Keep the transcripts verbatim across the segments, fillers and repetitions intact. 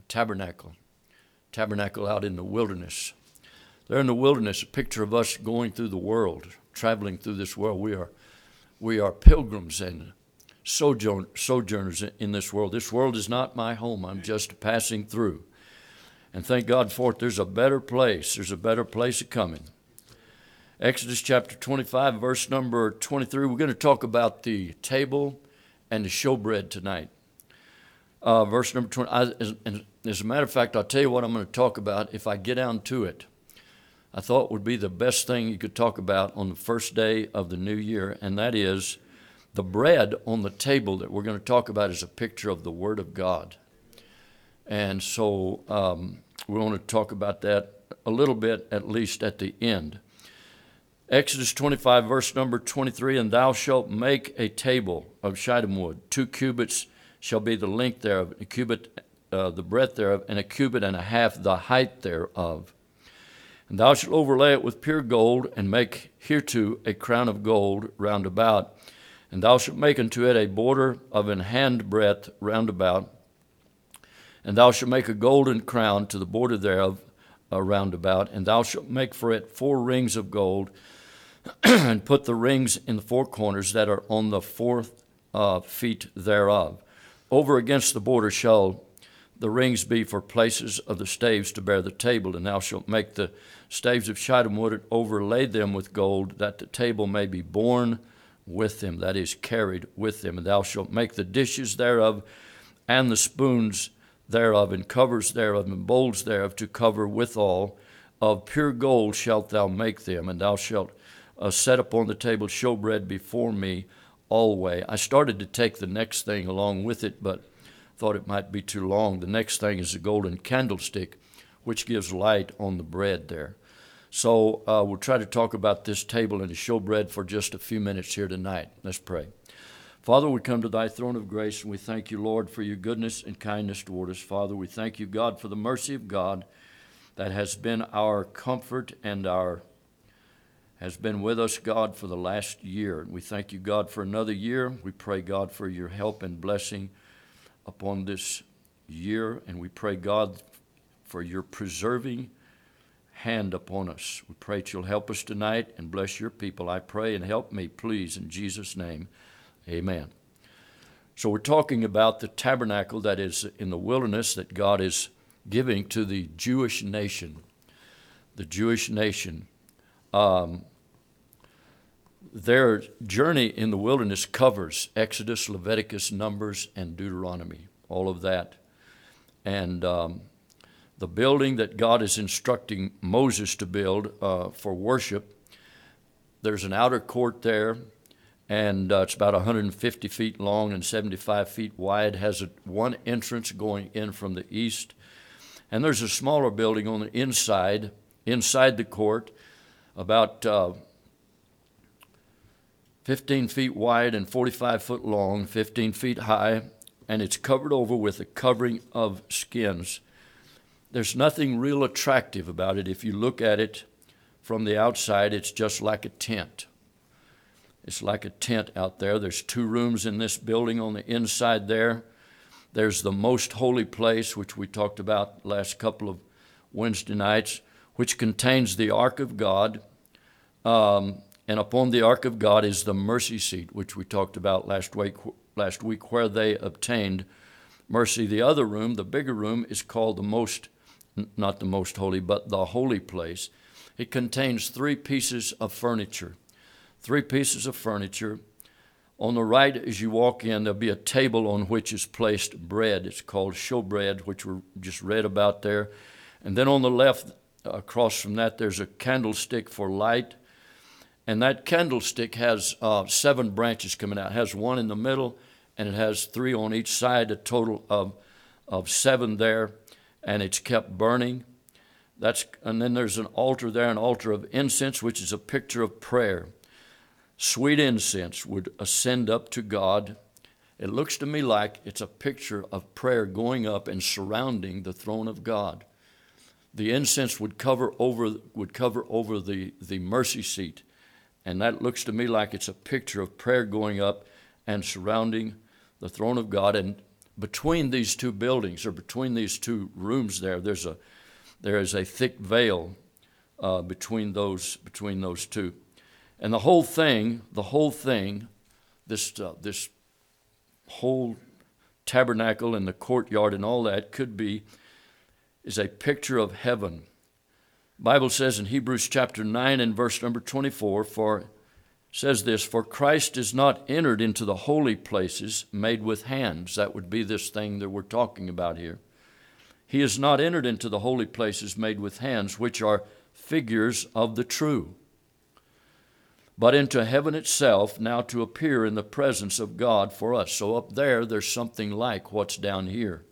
tabernacle. Tabernacle out in the wilderness. There in the wilderness, a picture of us going through the world, traveling through this world. We are, we are pilgrims and sojourn, sojourners in this world. This world is not my home. I'm just passing through. And thank God for it. There's a better place. There's a better place coming. Exodus chapter twenty-five, verse number twenty-three. We're going to talk about the table and the showbread tonight. Uh, verse number twenty. I, as, as a matter of fact, I'll tell you what I'm going to talk about if I get down to it. I thought would be the best thing you could talk about on the first day of the new year, and that is the bread on the table that we're going to talk about is a picture of the Word of God. And so um, we want to talk about that a little bit, at least at the end. Exodus twenty-five, verse number twenty-three, and thou shalt make a table of shittim wood. Two cubits shall be the length thereof, a cubit uh, the breadth thereof, and a cubit and a half the height thereof. And thou shalt overlay it with pure gold, and make hereto a crown of gold round about. And thou shalt make unto it a border of an hand breadth round about. And thou shalt make a golden crown to the border thereof uh, round about. And thou shalt make for it four rings of gold, and put the rings in the four corners that are on the four uh, feet thereof. Over against the border shall the rings be for places of the staves to bear the table. And thou shalt make the staves of shittim wood and overlay them with gold, that the table may be borne with them, that is, carried with them. And thou shalt make the dishes thereof, and the spoons thereof, and covers thereof, and bowls thereof, to cover withal. Of pure gold shalt thou make them, and thou shalt uh, set upon the table showbread before me alway. I started to take the next thing along with it, but thought it might be too long. The next thing is the golden candlestick, which gives light on the bread there. So uh, we'll try to talk about this table and the showbread for just a few minutes here tonight. Let's pray. Father, we come to thy throne of grace, and we thank you, Lord, for your goodness and kindness toward us. Father, we thank you, God, for the mercy of God that has been our comfort and our has been with us, God, for the last year. And we thank you, God, for another year. We pray, God, for your help and blessing upon this year, and we pray, God, for your preserving hand upon us. We pray that you'll help us tonight and bless your people. I pray, and help me, please, in Jesus' name. Amen. So we're talking about the tabernacle that is in the wilderness that God is giving to the Jewish nation. The Jewish nation. Um, their journey in the wilderness covers Exodus, Leviticus, Numbers, and Deuteronomy, all of that. And um, the building that God is instructing Moses to build uh, for worship, there's an outer court there, and uh, it's about one hundred fifty feet long and seventy-five feet wide, has a, one entrance going in from the east. And there's a smaller building on the inside, inside the court, about uh, fifteen feet wide and forty-five foot long, fifteen feet high, and it's covered over with a covering of skins. There's nothing real attractive about it. If you look at it from the outside, it's just like a tent. It's like a tent out there. There's two rooms in this building on the inside there. There's the most holy place, which we talked about last couple of Wednesday nights, which contains the Ark of God. Um, and upon the Ark of God is the mercy seat, which we talked about last week, last week where they obtained mercy. The other room, the bigger room, is called the most, not the most holy, but the holy place. It contains three pieces of furniture. Three pieces of furniture. On the right, as you walk in, there'll be a table on which is placed bread. It's called showbread, which we just read about there. And then on the left, across from that, there's a candlestick for light. And that candlestick has uh, seven branches coming out. It has one in the middle, and it has three on each side, a total of, of seven there. And it's kept burning. That's and then there's an altar there, an altar of incense, which is a picture of prayer. Sweet incense would ascend up to God. It looks to me like it's a picture of prayer going up and surrounding the throne of God. The incense would cover over would cover over the, the mercy seat. And that looks to me like it's a picture of prayer going up and surrounding the throne of God. And between these two buildings, or between these two rooms there, there's a there is a thick veil uh, between those between those two. And the whole thing, the whole thing, this uh, this whole tabernacle and the courtyard and all that could be, is a picture of heaven. Bible says in Hebrews chapter nine and verse number twenty-four, for says this, for Christ is not entered into the holy places made with hands. That would be this thing that we're talking about here. He is not entered into the holy places made with hands, which are figures of the true, but into heaven itself, now to appear in the presence of God for us. So up there, there's something like what's down here.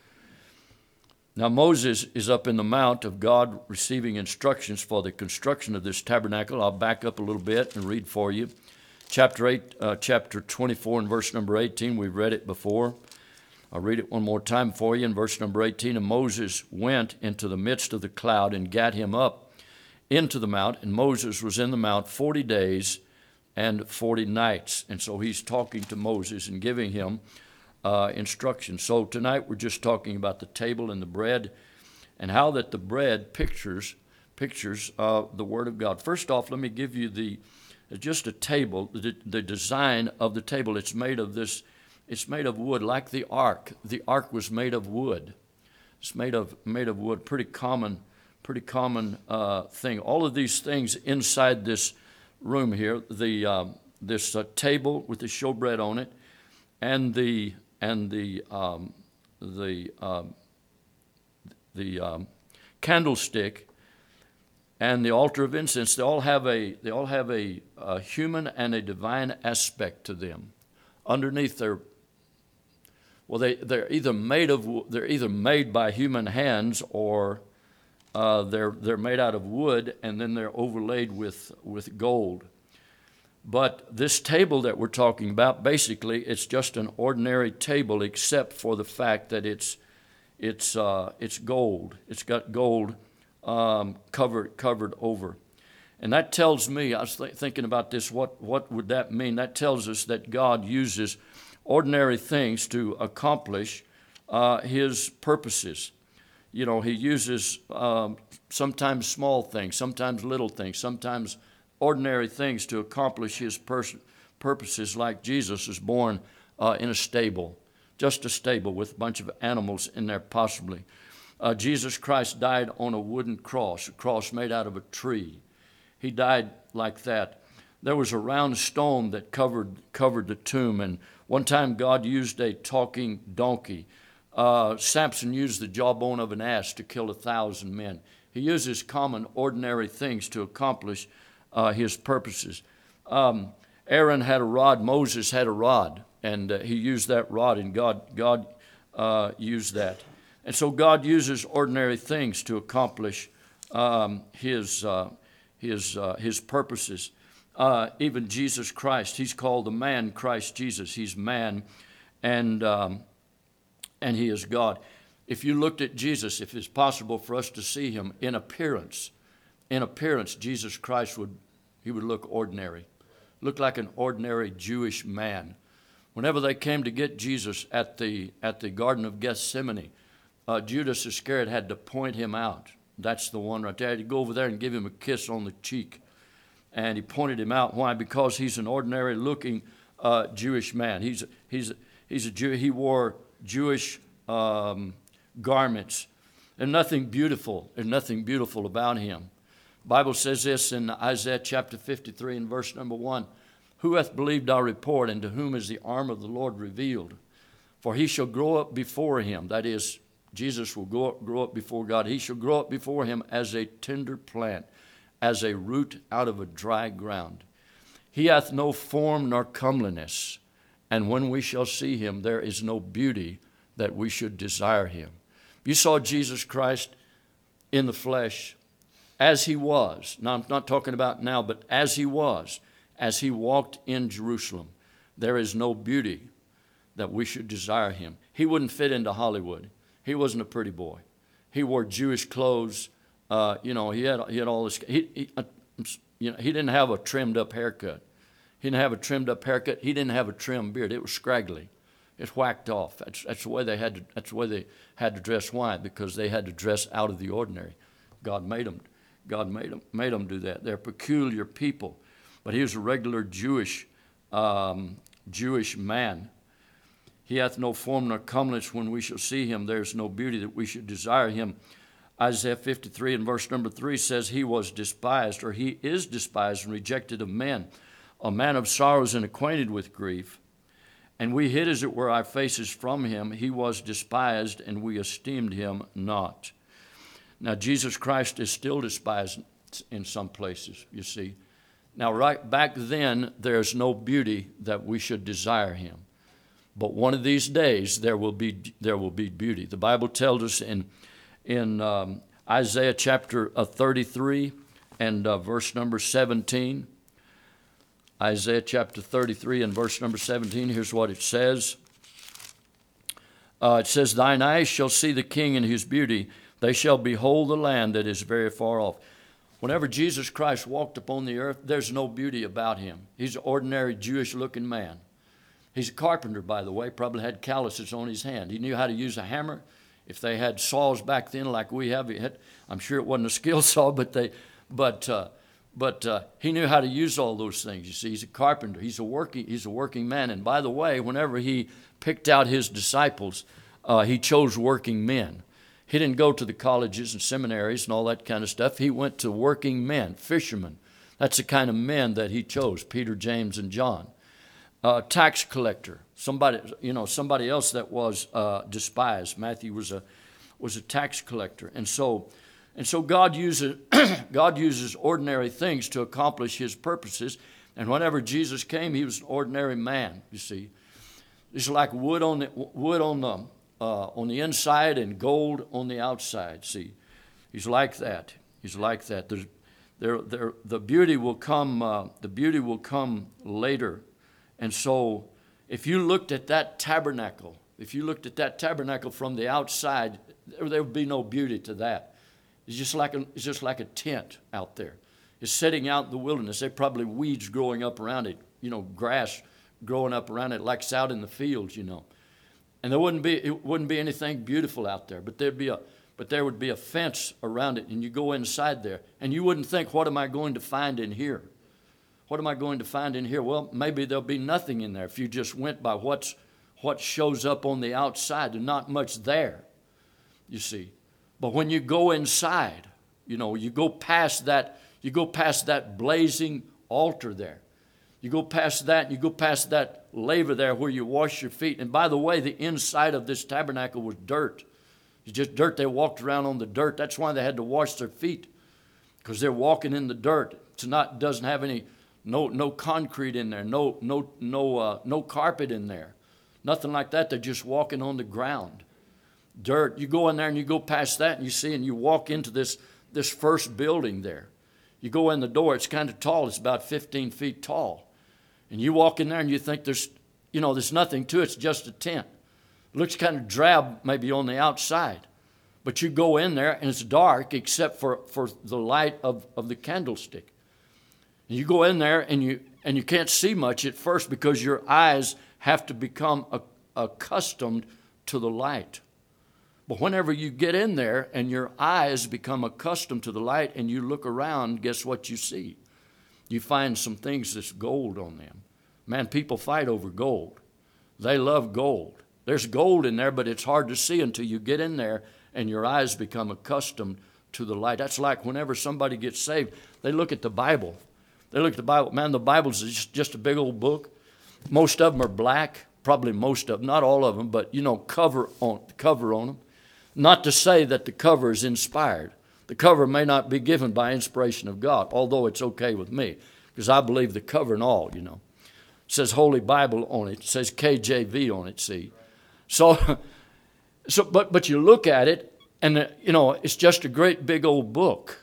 Now Moses is up in the mount of God receiving instructions for the construction of this tabernacle. I'll back up a little bit and read for you. Chapter eight, uh, chapter twenty-four and verse number eighteen, we've read it before. I'll read it one more time for you in verse number eighteen. And Moses went into the midst of the cloud and gat him up into the mount. And Moses was in the mount forty days and forty nights. And so he's talking to Moses and giving him Uh, instruction. So tonight we're just talking about the table and the bread, and how that the bread pictures pictures uh, the Word of God. First off, let me give you the just a table, the, the design of the table. It's made of this. It's made of wood, like the ark. The ark was made of wood. It's made of made of wood. Pretty common, pretty common uh, thing. All of these things inside this room here. The uh, this uh, table with the showbread on it, and the and the um, the um, the um, candlestick and the altar of incense, they all have a they all have a, a human and a divine aspect to them. Underneath, they're well, they they're either made of they're either made by human hands, or uh, they're they're made out of wood, and then they're overlaid with with gold. But this table that we're talking about, basically, it's just an ordinary table, except for the fact that it's it's uh, it's gold. It's got gold um, covered covered over, and that tells me. I was th- thinking about this. What what would that mean? That tells us that God uses ordinary things to accomplish uh, His purposes. You know, He uses um, sometimes small things, sometimes little things, sometimes ordinary things to accomplish His pers- purposes, like Jesus is born uh, in a stable, just a stable with a bunch of animals in there possibly. Uh, Jesus Christ died on a wooden cross, a cross made out of a tree. He died like that. There was a round stone that covered covered the tomb, and one time God used a talking donkey. Uh, Samson used the jawbone of an ass to kill a thousand men. He uses common, ordinary things to accomplish Uh, his purposes. Um, Aaron had a rod. Moses had a rod, and uh, he used that rod, and God, God uh, used that. And so God uses ordinary things to accomplish um, His uh, His uh, His purposes. Uh, even Jesus Christ, He's called the man Christ Jesus. He's man, and um, and He is God. If you looked at Jesus, if it's possible for us to see Him in appearance, in appearance, Jesus Christ would He would look ordinary, look like an ordinary Jewish man. Whenever they came to get Jesus at the at the Garden of Gethsemane, uh, Judas Iscariot had to point Him out. That's the one right there. He had to go over there and give Him a kiss on the cheek, and He pointed Him out. Why? Because He's an ordinary-looking uh, Jewish man. He's he's he's a Jew. He wore Jewish um, garments. There's nothing beautiful. There's nothing beautiful about Him. Bible says this in Isaiah chapter fifty-three and verse number one. Who hath believed our report, and to whom is the arm of the Lord revealed? For He shall grow up before Him. That is, Jesus will grow up, grow up before God. He shall grow up before Him as a tender plant, as a root out of a dry ground. He hath no form nor comeliness, and when we shall see Him, there is no beauty that we should desire Him. You saw Jesus Christ in the flesh, as He was. Now, I'm not talking about now, but as He was, as He walked in Jerusalem, there is no beauty that we should desire Him. He wouldn't fit into Hollywood. He wasn't a pretty boy. He wore Jewish clothes. Uh, you know, he had he had all this. He, he uh, you know he didn't have a trimmed up haircut. He didn't have a trimmed up haircut. He didn't have a trimmed beard. It was scraggly. It whacked off. That's, that's the way they had to. That's the way they had to dress. Why? Because they had to dress out of the ordinary. God made them. God made them. Made them do that. They're peculiar people. But he was a regular Jewish, um, Jewish man. He hath no form nor comeliness. When we shall see him, there is no beauty that we should desire him. Isaiah fifty-three and verse number three says, he was despised, or he is despised and rejected of men, a man of sorrows and acquainted with grief. And we hid, as it were, our faces from him. He was despised, and we esteemed him not. Now, Jesus Christ is still despised in some places, you see. Now, right back then, there's no beauty that we should desire him. But one of these days, there will be there will be beauty. The Bible tells us in, in um, Isaiah chapter thirty-three and uh, verse number seventeen, Isaiah chapter thirty-three and verse number seventeen, here's what it says. Uh, it says, thine eyes shall see the King in his beauty. They shall behold the land that is very far off. Whenever Jesus Christ walked upon the earth, there's no beauty about him. He's an ordinary Jewish-looking man. He's a carpenter, by the way, probably had calluses on his hand. He knew how to use a hammer. If they had saws back then like we have, had, I'm sure it wasn't a skill saw, but they, but uh, but uh, he knew how to use all those things. You see, he's a carpenter. He's a working he's a working man. And by the way, whenever he picked out his disciples, uh, he chose working men. He didn't go to the colleges and seminaries and all that kind of stuff. He went to working men, fishermen. That's the kind of men that he chose, Peter, James, and John. Uh, tax collector, somebody, you know, somebody else that was uh, despised. Matthew was a was a tax collector, and so and so God uses God uses ordinary things to accomplish his purposes. And whenever Jesus came, he was an ordinary man. You see, it's like wood on the wood on the uh, on the inside and gold on the outside. See, he's like that. He's like that. There's, there, there, the beauty will come. Uh, the beauty will come later. And so, if you looked at that tabernacle, if you looked at that tabernacle from the outside, there, there would be no beauty to that. It's just like a, it's just like a tent out there. It's sitting out in the wilderness. There are probably weeds growing up around it, you know, grass growing up around it, like it's out in the fields, you know. And there wouldn't be it wouldn't be anything beautiful out there, but there'd be a but there would be a fence around it, and you go inside there, and you wouldn't think, what am I going to find in here? What am I going to find in here? Well, maybe there'll be nothing in there if you just went by what's what shows up on the outside. There's not much there, you see. But when you go inside, you know, you go past that, you go past that blazing altar there. You go past that, and you go past that laver there where you wash your feet. And by the way, the inside of this tabernacle was dirt. It's just dirt. They walked around on the dirt. That's why they had to wash their feet, because they're walking in the dirt. It's not doesn't have any no no concrete in there, no no no uh, no carpet in there, nothing like that. They're just walking on the ground, dirt. You go in there and you go past that, and you see, and you walk into this this first building there. You go in the door. It's kind of tall. It's about fifteen feet tall, and you walk in there and you think there's you know there's nothing to it. It's just a tent. It looks kind of drab maybe on the outside, but you go in there and it's dark except for, for the light of, of the candlestick. And you go in there and you and you can't see much at first because your eyes have to become a, accustomed to the light. But whenever you get in there and your eyes become accustomed to the light and you look around, guess what you see? You find some things that's gold on them. Man, people fight over gold. They love gold. There's gold in there, but it's hard to see until you get in there and your eyes become accustomed to the light. That's like whenever somebody gets saved, they look at the Bible. They look at the Bible. Man, the Bible's just, just a big old book. Most of them are black, probably most of them, not all of them, but, you know, cover on cover on them. Not to say that the cover is inspired. The cover may not be given by inspiration of God, although it's okay with me, because I believe the cover and all, you know. It says Holy Bible on it. It says K J V on it, see. So, so but, but you look at it, and, you know, it's just a great big old book.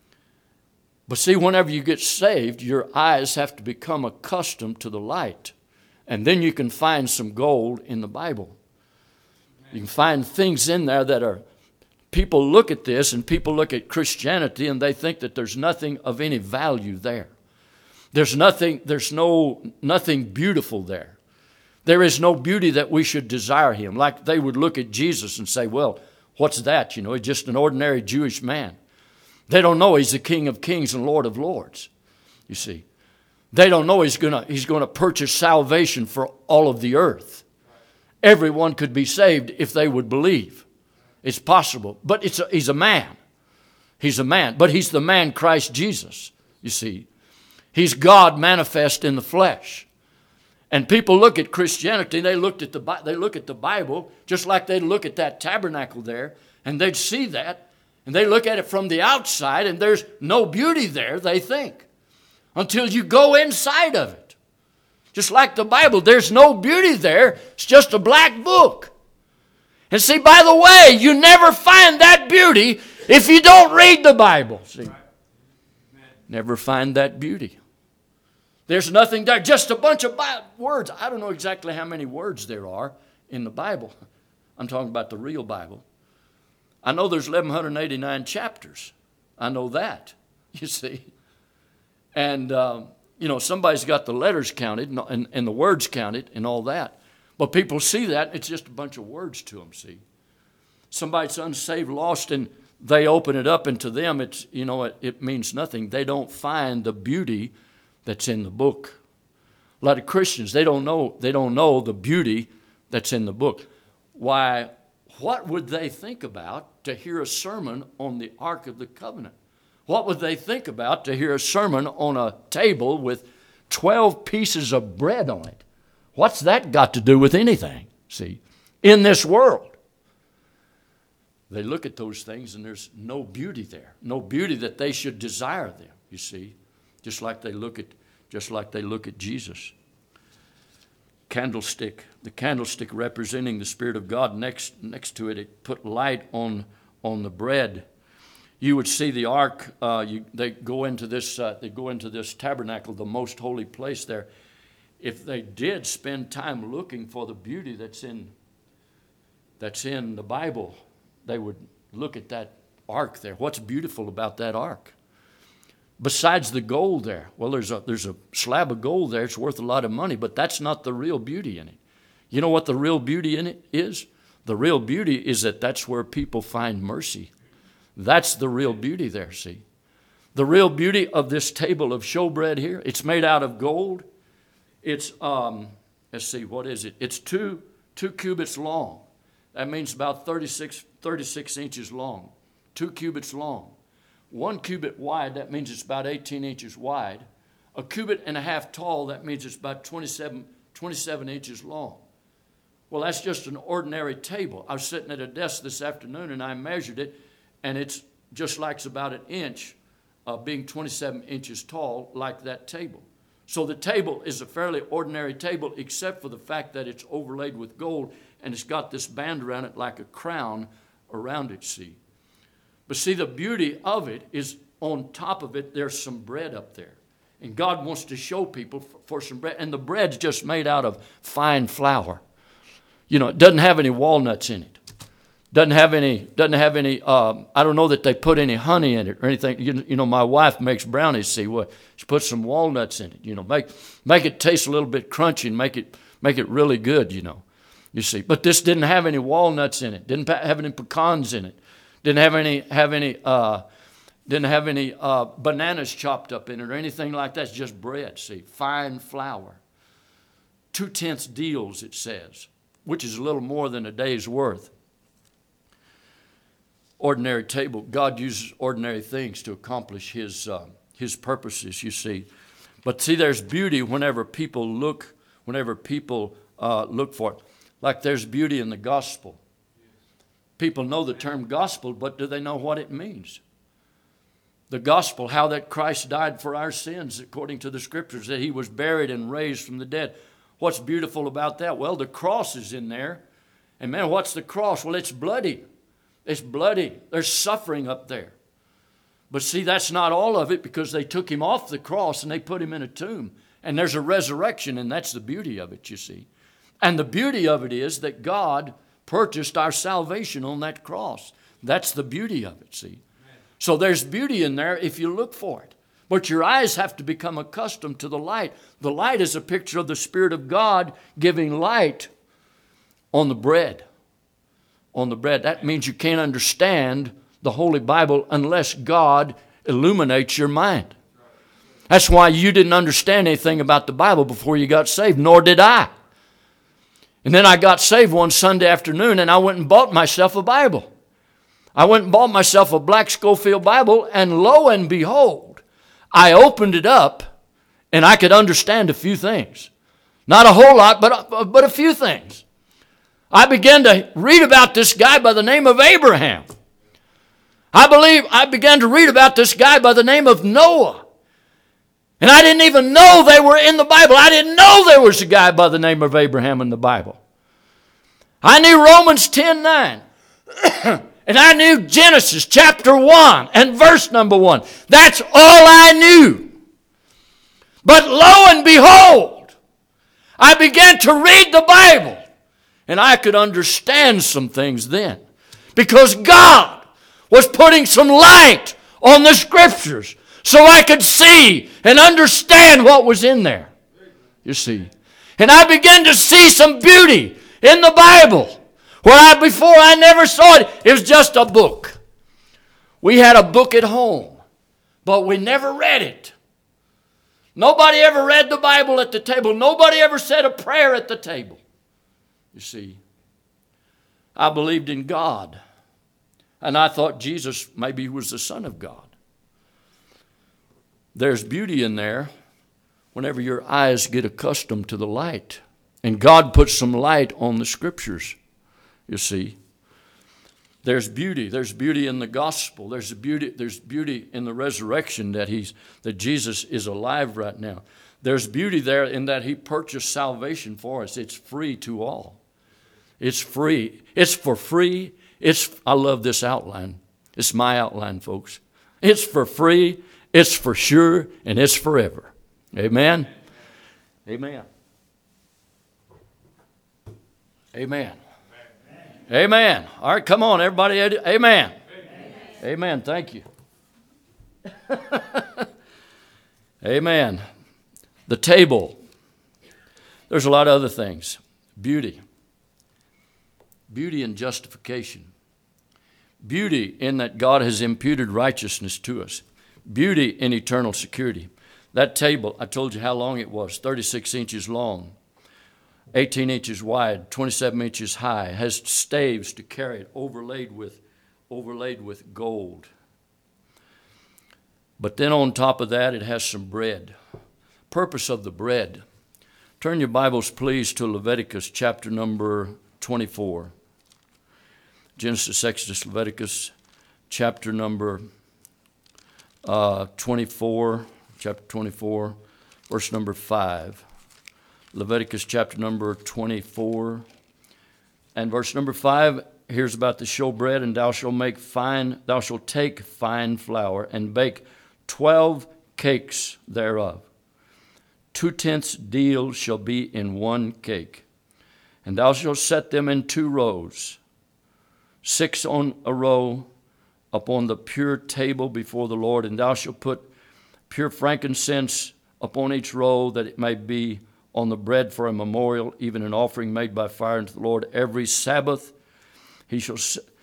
But see, whenever you get saved, your eyes have to become accustomed to the light. And then you can find some gold in the Bible. You can find things in there that are, people look at this and people look at Christianity and they think that there's nothing of any value there. There's nothing, there's no, nothing beautiful there. There is no beauty that we should desire him. Like they would look at Jesus and say, well, what's that? You know, he's just an ordinary Jewish man. They don't know he's the King of Kings and Lord of Lords, you see. They don't know he's gonna he's gonna purchase salvation for all of the earth. Everyone could be saved if they would believe. It's possible. But it's a, he's a man. He's a man. But he's the man Christ Jesus, you see. He's God manifest in the flesh. And people look at Christianity, they looked at the they look at the Bible just like they'd look at that tabernacle there, and they'd see that, and they look at it from the outside, and there's no beauty there, they think, until you go inside of it. Just like the Bible, there's no beauty there. It's just a black book. And see, by the way, you never find that beauty if you don't read the Bible. See, never find that beauty. There's nothing there, just a bunch of words. I don't know exactly how many words there are in the Bible. I'm talking about the real Bible. I know there's eleven eighty-nine chapters. I know that, you see. And, um, you know, somebody's got the letters counted and, and, and the words counted and all that. But people see that, it's just a bunch of words to them, see. Somebody's unsaved, lost, and they open it up, and to them, it's, you know, it, it means nothing. They don't find the beauty that's in the book. A lot of Christians, they don't know, they don't know the beauty that's in the book. Why, what would they think about to hear a sermon on the Ark of the Covenant? What would they think about to hear a sermon on a table with twelve pieces of bread on it? What's that got to do with anything, see, in this world? They look at those things and there's no beauty there. No beauty that they should desire them, you see. Just like they look at, just like they look at Jesus. Candlestick, the candlestick representing the Spirit of God. Next, next to it, it put light on on the bread. You would see the ark. Uh, you, they go into this. Uh, they go into this tabernacle, the most holy place there. If they did spend time looking for the beauty that's in that's in the Bible, they would look at that ark there. What's beautiful about that ark? Besides the gold there, well, there's a there's a slab of gold there. It's worth a lot of money, but that's not the real beauty in it. You know what the real beauty in it is? The real beauty is that that's where people find mercy. That's the real beauty there, see. The real beauty of this table of showbread here, it's made out of gold. It's, um, let's see, what is it? It's two, two cubits long. That means about thirty-six, thirty-six inches long. Two cubits long. One cubit wide, that means it's about eighteen inches wide. A cubit and a half tall, that means it's about twenty-seven, twenty-seven inches long. Well, that's just an ordinary table. I was sitting at a desk this afternoon and I measured it, and it's just like it's about an inch, uh, being twenty-seven inches tall, like that table. So the table is a fairly ordinary table, except for the fact that it's overlaid with gold, and it's got this band around it like a crown around it, see. But see, the beauty of it is on top of it, there's some bread up there. And God wants to show people for, for some bread. And the bread's just made out of fine flour. You know, it doesn't have any walnuts in it. Doesn't have any, doesn't have any, um, I don't know that they put any honey in it or anything. You, you know, my wife makes brownies, see, well, she puts some walnuts in it, you know, make make it taste a little bit crunchy and make it make it really good, you know, you see. But this didn't have any walnuts in it, didn't have any pecans in it, didn't have any, have any, uh, didn't have any uh, bananas chopped up in it or anything like that. It's just bread, see, fine flour. Two-tenths deals, it says, which is a little more than a day's worth. Ordinary table. God uses ordinary things to accomplish his uh, his purposes, you see. But see, there's beauty whenever people look, whenever people uh, look for it. Like there's beauty in the gospel. People know the term gospel, but do they know what it means? The gospel, how that Christ died for our sins, according to the scriptures, that he was buried and raised from the dead. What's beautiful about that? Well, the cross is in there. And man, what's the cross? Well, it's bloody. It's bloody. There's suffering up there. But see, that's not all of it, because they took him off the cross and they put him in a tomb. And there's a resurrection, and that's the beauty of it, you see. And the beauty of it is that God purchased our salvation on that cross. That's the beauty of it, see. So there's beauty in there if you look for it. But your eyes have to become accustomed to the light. The light is a picture of the Spirit of God giving light on the bread. On the bread. That means you can't understand the Holy Bible unless God illuminates your mind. That's why you didn't understand anything about the Bible before you got saved, nor did I. And then I got saved one Sunday afternoon and I went and bought myself a Bible. I went and bought myself a Black Schofield Bible, and lo and behold, I opened it up and I could understand a few things. Not a whole lot, but, but a few things. I began to read about this guy by the name of Abraham. I believe I began to read about this guy by the name of Noah. And I didn't even know they were in the Bible. I didn't know there was a guy by the name of Abraham in the Bible. I knew Romans ten nine. And I knew Genesis chapter one and verse number one. That's all I knew. But lo and behold, I began to read the Bible. And I could understand some things then. Because God was putting some light on the Scriptures so I could see and understand what was in there. You see. And I began to see some beauty in the Bible. Where I, before I never saw it. It was just a book. We had a book at home, but we never read it. Nobody ever read the Bible at the table. Nobody ever said a prayer at the table. You see, I believed in God, and I thought Jesus maybe was the Son of God. There's beauty in there whenever your eyes get accustomed to the light, and God puts some light on the Scriptures. You see, there's beauty. There's beauty in the gospel. There's beauty. There's beauty in the resurrection that he's that Jesus is alive right now. There's beauty there in that he purchased salvation for us. It's free to all. It's free. It's for free. It's. I love this outline. It's my outline, folks. It's for free. It's for sure, and it's forever. Amen. Amen. Amen. Amen. All right, come on, everybody. Amen. Amen. Amen. Thank you. Amen. The table. There's a lot of other things. Beauty. Beauty and justification. Beauty in that God has imputed righteousness to us. Beauty in eternal security. That table, I told you how long it was, thirty-six inches long. eighteen inches wide, twenty-seven inches high, has staves to carry it, overlaid with, overlaid with gold. But then on top of that, it has some bread. Purpose of the bread. Turn your Bibles, please, to Leviticus chapter number twenty-four. Genesis, Exodus, Leviticus chapter number uh, twenty-four, chapter twenty-four, verse number five. Leviticus chapter number twenty-four and verse number five, here's about the showbread. And thou shalt make fine, thou shalt take fine flour and bake twelve cakes thereof. Two tenths deal shall be in one cake. And thou shalt set them in two rows, six on a row upon the pure table before the Lord. And thou shalt put pure frankincense upon each row, that it may be on the bread for a memorial, even an offering made by fire unto the Lord. Every Sabbath he shall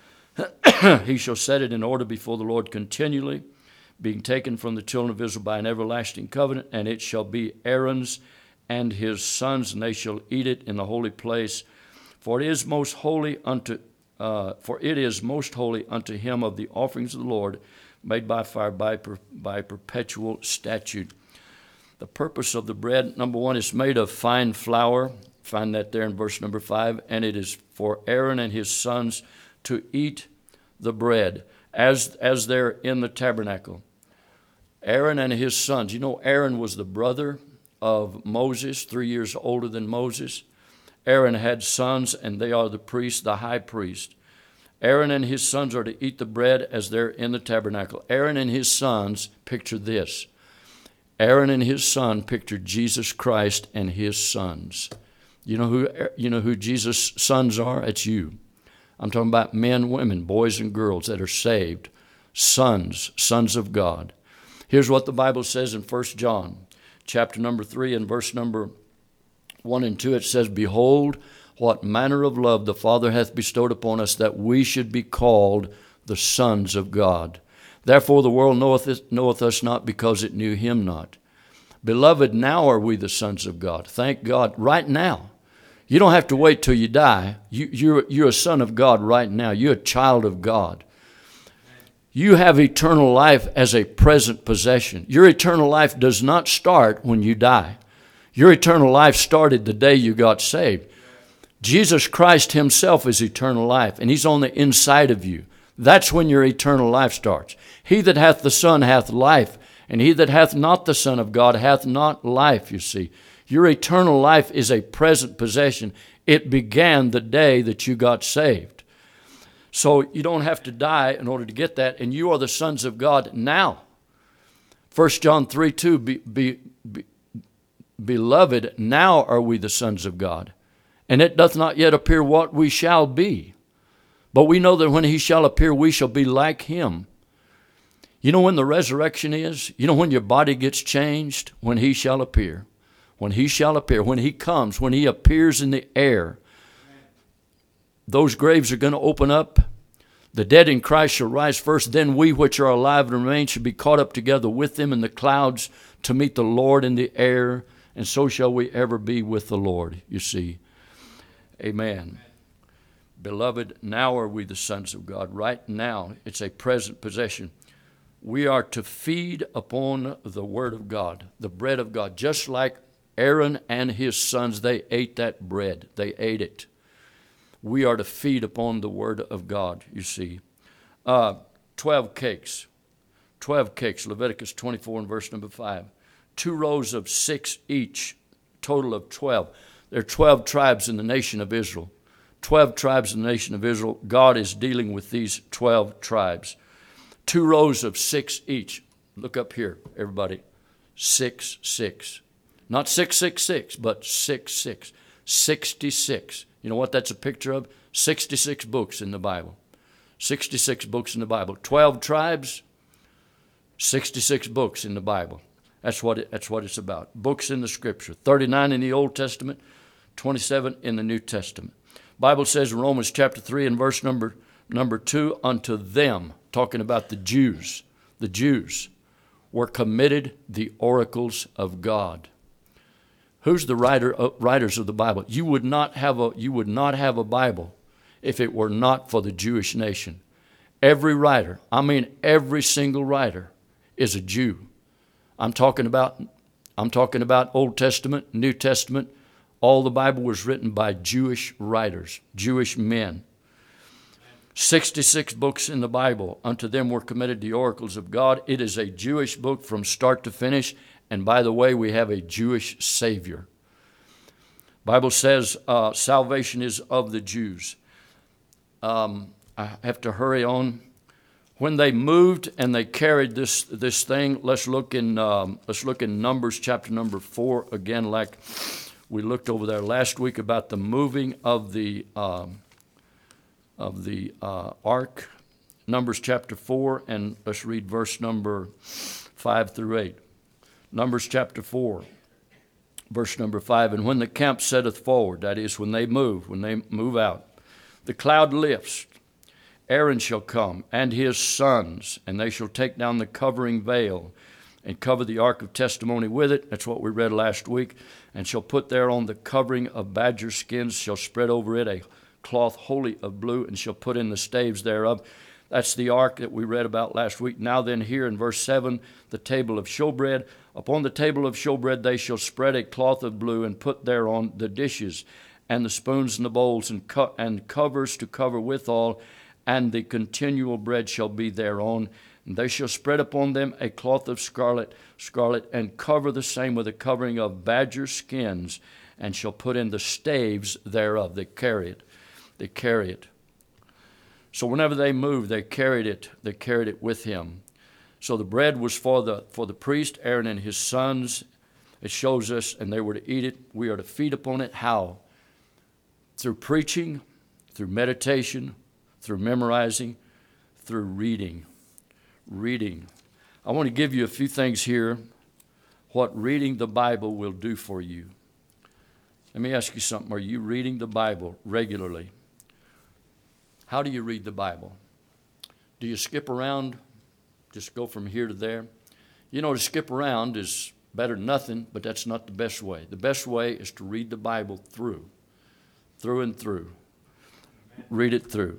he shall set it in order before the Lord continually, being taken from the children of Israel by an everlasting covenant. And it shall be Aaron's and his sons, and they shall eat it in the holy place. For it is most holy unto uh, for it is most holy unto him of the offerings of the Lord, made by fire by per, by perpetual statute. The purpose of the bread, number one, is made of fine flour. Find that there in verse number five. And it is for Aaron and his sons to eat the bread as, as they're in the tabernacle. Aaron and his sons. You know, Aaron was the brother of Moses, three years older than Moses. Aaron had sons, and they are the priest, the high priest. Aaron and his sons are to eat the bread as they're in the tabernacle. Aaron and his sons, picture this. Aaron and his son pictured Jesus Christ and his sons. You know who you know who Jesus' sons are? It's you. I'm talking about men, women, boys and girls that are saved. Sons, sons of God. Here's what the Bible says in First John, chapter number three and verse number one and two. It says, Behold, what manner of love the Father hath bestowed upon us, that we should be called the sons of God. Therefore the world knoweth, knoweth us not, because it knew him not. Beloved, now are we the sons of God. Thank God, right now. You don't have to wait till you die. You, you're, you're a son of God right now. You're a child of God. You have eternal life as a present possession. Your eternal life does not start when you die. Your eternal life started the day you got saved. Jesus Christ himself is eternal life, and he's on the inside of you. That's when your eternal life starts. He that hath the Son hath life, and he that hath not the Son of God hath not life, you see. Your eternal life is a present possession. It began the day that you got saved. So you don't have to die in order to get that, and you are the sons of God now. First John three two, be, be, be, Beloved, now are we the sons of God, and it doth not yet appear what we shall be. But we know that when he shall appear, we shall be like him. You know when the resurrection is? You know when your body gets changed? When he shall appear. When he shall appear. When he comes. When he appears in the air. Those graves are going to open up. The dead in Christ shall rise first. Then we which are alive and remain shall be caught up together with them in the clouds to meet the Lord in the air. And so shall we ever be with the Lord, you see. Amen. Beloved, now are we the sons of God. Right now, it's a present possession. We are to feed upon the Word of God, the bread of God. Just like Aaron and his sons, they ate that bread. They ate it. We are to feed upon the Word of God, you see. Uh, Twelve cakes. Twelve cakes, Leviticus twenty-four and verse number five. Two rows of six each, total of twelve. There are twelve tribes in the nation of Israel. Twelve tribes in the nation of Israel. God is dealing with these twelve tribes. Two rows of six each. Look up here, everybody. Six, six. Not six, six, six, but six, six. Sixty-six. You know what that's a picture of? Sixty-six books in the Bible. Sixty-six books in the Bible. Twelve tribes, sixty-six books in the Bible. That's what it, that's what it's about. Books in the Scripture. thirty-nine in the Old Testament, twenty-seven in the New Testament. Bible says in Romans chapter three and verse number number two, unto them, talking about the Jews, the Jews were committed the oracles of God. Who's the writer uh, writers of the Bible? You would not have a you would not have a Bible if it were not for the Jewish nation. Every writer, I mean every single writer, is a Jew. I'm talking about I'm talking about Old Testament, New Testament. All the Bible was written by Jewish writers, Jewish men. sixty-six books in the Bible. Unto them were committed the oracles of God. It is a Jewish book from start to finish. And by the way, we have a Jewish Savior. Bible says uh, salvation is of the Jews. Um, I have to hurry on. When they moved and they carried this this thing, let's look in um, let's look in Numbers chapter number four again, like we looked over there last week about the moving of the um, of the uh, ark. Numbers chapter four, and let's read verse number five through eight. Numbers chapter four, verse number five. And when the camp setteth forward, that is, when they move, when they move out, the cloud lifts. Aaron shall come, and his sons, and they shall take down the covering veil, and cover the ark of testimony with it. That's what we read last week. And shall put thereon the covering of badger skins, shall spread over it a cloth wholly of blue, and shall put in the staves thereof. That's the ark that we read about last week. Now then, here in verse seven, the table of showbread. Upon the table of showbread they shall spread a cloth of blue, and put thereon the dishes, and the spoons and the bowls, and, co- and covers to cover withal, and the continual bread shall be thereon. And they shall spread upon them a cloth of scarlet, scarlet, and cover the same with a covering of badger skins, and shall put in the staves thereof. They carry it. They carry it. So whenever they moved, they carried it. They carried it with him. So the bread was for the for the priest, Aaron and his sons. It shows us, and they were to eat it. We are to feed upon it. How? Through preaching, through meditation, through memorizing, through reading. Reading. I want to give you a few things here, what reading the Bible will do for you. Let me ask you something. Are you reading the Bible regularly? How do you read the Bible? Do you skip around, just go from here to there? You know, to skip around is better than nothing, but that's not the best way. The best way is to read the Bible through, through and through. Read it through.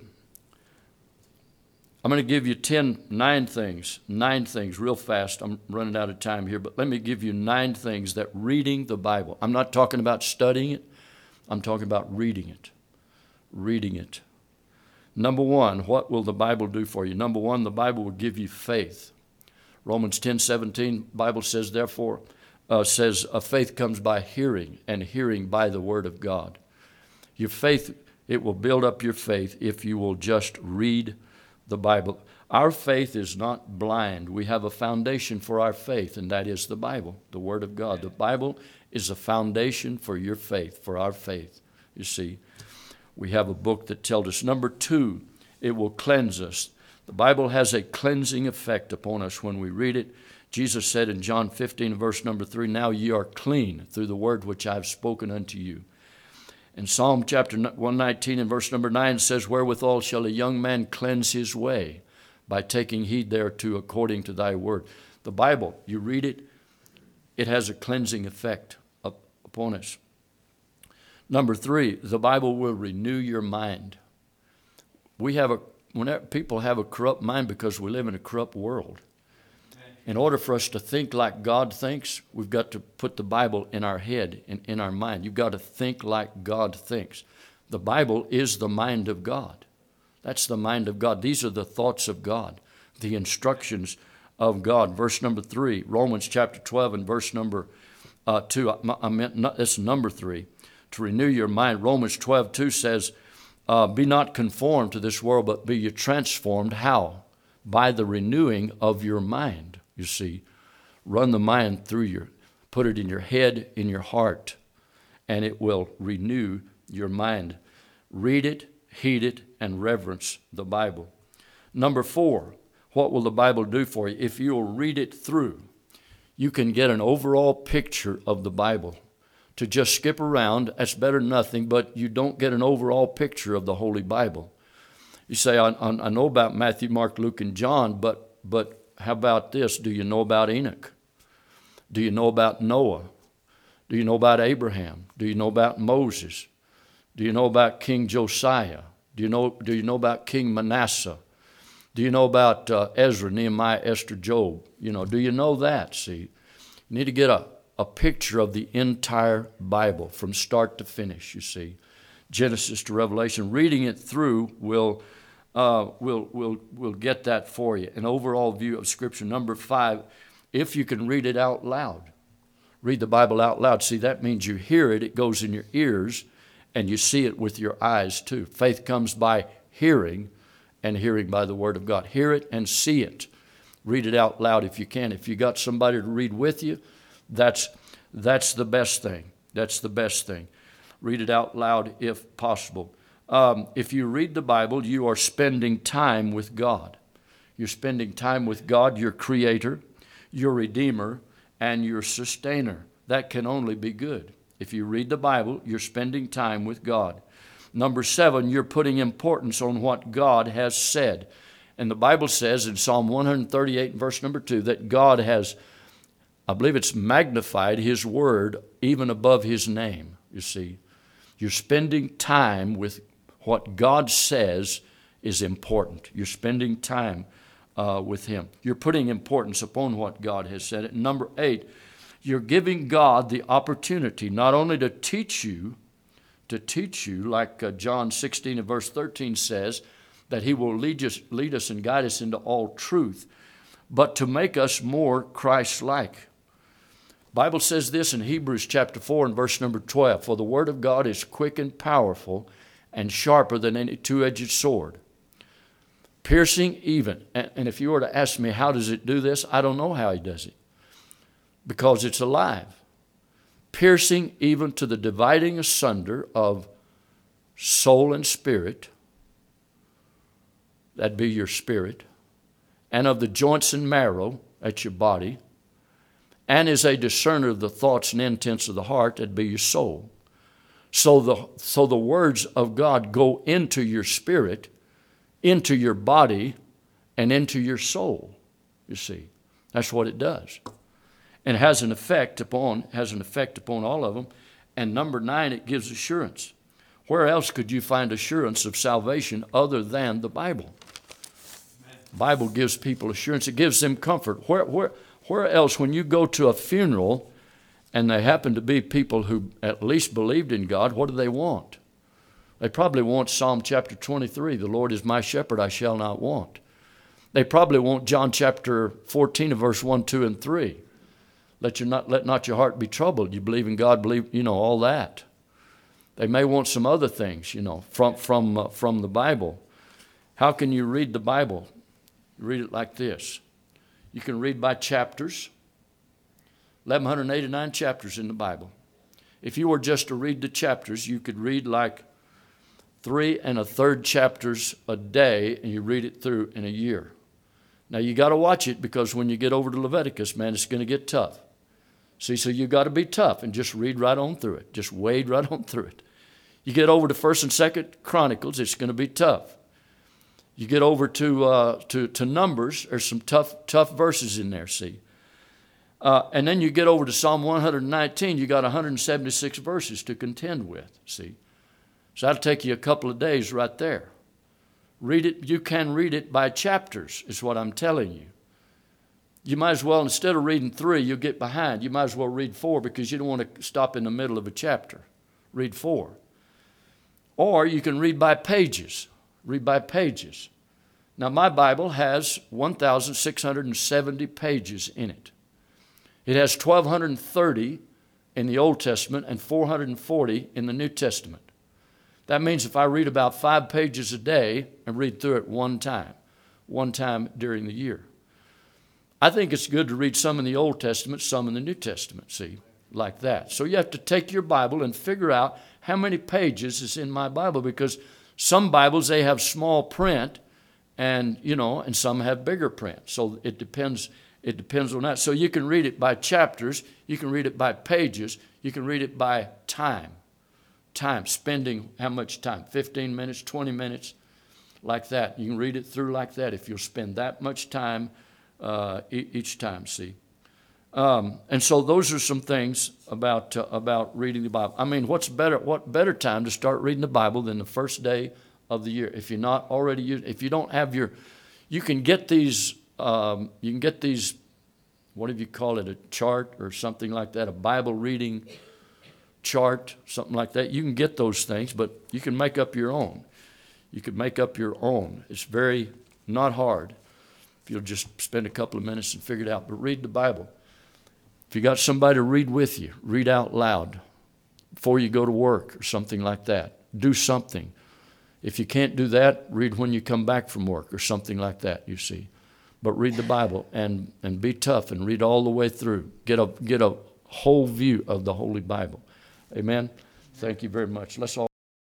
I'm going to give you ten, nine things, nine things real fast. I'm running out of time here, but let me give you nine things that reading the Bible. I'm not talking about studying it. I'm talking about reading it. Reading it. Number one, what will the Bible do for you? Number one, the Bible will give you faith. Romans ten seventeen, Bible says, therefore, uh, says, a faith comes by hearing, and hearing by the word of God. Your faith, it will build up your faith if you will just read the Bible. Our faith is not blind. We have a foundation for our faith, and that is the Bible, the Word of God. The Bible is a foundation for your faith, for our faith. You see, we have a book that tells us. Number two, it will cleanse us. The Bible has a cleansing effect upon us when we read it. Jesus said in John fifteen, verse number three, now ye are clean through the word which I have spoken unto you. And Psalm chapter one nineteen and verse number nine says, wherewithal shall a young man cleanse his way? By taking heed thereto according to thy word. The Bible, you read it, it has a cleansing effect up, upon us. Number three, the Bible will renew your mind. We have a, whenever people have a corrupt mind because we live in a corrupt world. In order for us to think like God thinks, we've got to put the Bible in our head, in, in our mind. You've got to think like God thinks. The Bible is the mind of God. That's the mind of God. These are the thoughts of God, the instructions of God. Verse number three, Romans chapter twelve and verse number uh, two. I, I meant, not, that's number three. To renew your mind, Romans twelve two says, uh, be not conformed to this world, but be ye transformed. How? By the renewing of your mind. You see, run the mind through your, put it in your head, in your heart, and it will renew your mind. Read it, heed it, and reverence the Bible. Number four, what will the Bible do for you? If you will read it through, you can get an overall picture of the Bible. To just skip around, that's better than nothing, but you don't get an overall picture of the Holy Bible. You say, I, I know about Matthew, Mark, Luke, and John, but but how about this? Do you know about Enoch? Do you know about Noah? Do you know about Abraham? Do you know about Moses? Do you know about King Josiah? Do you know, do you know about King Manasseh? Do you know about uh, Ezra, Nehemiah, Esther, Job? You know, do you know that? See, you need to get a, a picture of the entire Bible from start to finish, you see. Genesis to Revelation. Reading it through will Uh, we'll, we'll, we'll get that for you. An overall view of Scripture. Number five, if you can read it out loud. Read the Bible out loud. See, that means you hear it, it goes in your ears, and you see it with your eyes too. Faith comes by hearing, and hearing by the Word of God. Hear it and see it. Read it out loud if you can. If you got somebody to read with you, that's, that's the best thing. That's the best thing. Read it out loud if possible. Um, if you read the Bible, you are spending time with God. You're spending time with God, your Creator, your Redeemer, and your Sustainer. That can only be good. If you read the Bible, you're spending time with God. Number seven, you're putting importance on what God has said. And the Bible says in Psalm one thirty-eight, verse number two, that God has, I believe it's magnified His Word even above His name, you see. You're spending time with what God says is important. You're spending time uh, with Him. You're putting importance upon what God has said. And number eight, you're giving God the opportunity not only to teach you, to teach you, like uh, John sixteen and verse thirteen says, that He will lead us, lead us and guide us into all truth, but to make us more Christ-like. Bible says this in Hebrews chapter four and verse number twelve, for the Word of God is quick and powerful and sharper than any two-edged sword, piercing even. And, and if you were to ask me, how does it do this? I don't know how He does it, because it's alive. Piercing even to the dividing asunder of soul and spirit, that'd be your spirit, and of the joints and marrow, that's your body, and is a discerner of the thoughts and intents of the heart, that'd be your soul. So the, so the words of God go into your spirit, into your body, and into your soul, you see. That's what it does. And it has an effect upon, has an effect upon all of them. And number nine, it gives assurance. Where else could you find assurance of salvation other than the Bible? The Bible gives people assurance. It gives them comfort. Where, where, where else, when you go to a funeral and they happen to be people who at least believed in God, what do they want? They probably want Psalm chapter twenty-three, the Lord is my shepherd, I shall not want. They probably want John chapter fourteen, verse one, two, and three. Let, your not, let not your heart be troubled. You believe in God, believe, you know, all that. They may want some other things, you know, from, from, uh, from the Bible. How can you read the Bible? You read it like this. You can read by chapters. eleven eighty-nine chapters in the Bible. If you were just to read the chapters, you could read like three and a third chapters a day, and you read it through in a year. Now, you got to watch it, because when you get over to Leviticus, man, it's going to get tough. See, so you got to be tough and just read right on through it. Just wade right on through it. You get over to First and Second Chronicles, it's going to be tough. You get over to uh, to, to Numbers, there's some tough tough verses in there, see. Uh, and then you get over to Psalm one nineteen, you got one hundred seventy-six verses to contend with, see. So that'll take you a couple of days right there. Read it, you can read it by chapters, is what I'm telling you. You might as well, instead of reading three, you'll get behind. You might as well read four, because you don't want to stop in the middle of a chapter. Read four. Or you can read by pages. Read by pages. Now, my Bible has one thousand six hundred seventy pages in it. It has one thousand two hundred thirty in the Old Testament and four hundred forty in the New Testament. That means if I read about five pages a day and read through it one time, one time during the year. I think it's good to read some in the Old Testament, some in the New Testament, see, like that. So you have to take your Bible and figure out how many pages is in my Bible, because some Bibles, they have small print, and, you know, and some have bigger print. So it depends, it depends on that. So you can read it by chapters, you can read it by pages, you can read it by time. Time, spending how much time? fifteen minutes, twenty minutes, like that. You can read it through like that if you'll spend that much time uh, e- each time, see. Um, and so those are some things about uh, about reading the Bible. I mean, what's better, what better time to start reading the Bible than the first day of the year? If you're not already, if you don't have your, you can get these, um, you can get these, what do you call it, a chart or something like that, a Bible reading chart, something like that. You can get those things, but you can make up your own. You can make up your own. It's very not hard if you'll just spend a couple of minutes and figure it out. But read the Bible. If you got somebody to read with you, read out loud before you go to work or something like that. Do something. If you can't do that, read when you come back from work or something like that, you see. But read the Bible and, and be tough and read all the way through. Get a, get a whole view of the Holy Bible. Amen. Thank you very much. Let's all